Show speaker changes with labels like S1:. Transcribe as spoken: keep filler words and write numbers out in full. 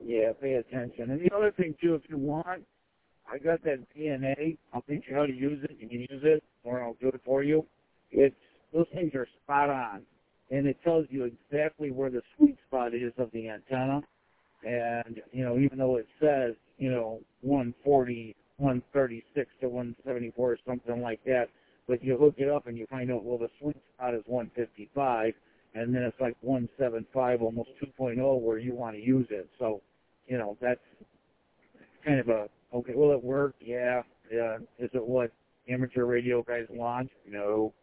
S1: Yeah, pay attention. And the other thing, too, if you want, I got that D N A. I'll teach you how to use it. You can use it, or I'll do it for you. It's Those things are spot on, and it tells you exactly where the sweet spot is of the antenna. And, you know, even though it says, you know, one forty, one thirty-six to one seventy-four or something like that, but you look it up and you find out, well, the sweet spot is one fifty-five, and then it's like one seventy-five, almost two point oh, where you want to use it. So, you know, that's kind of a, okay, will it work? Yeah. Yeah. Is it what amateur radio guys want? No.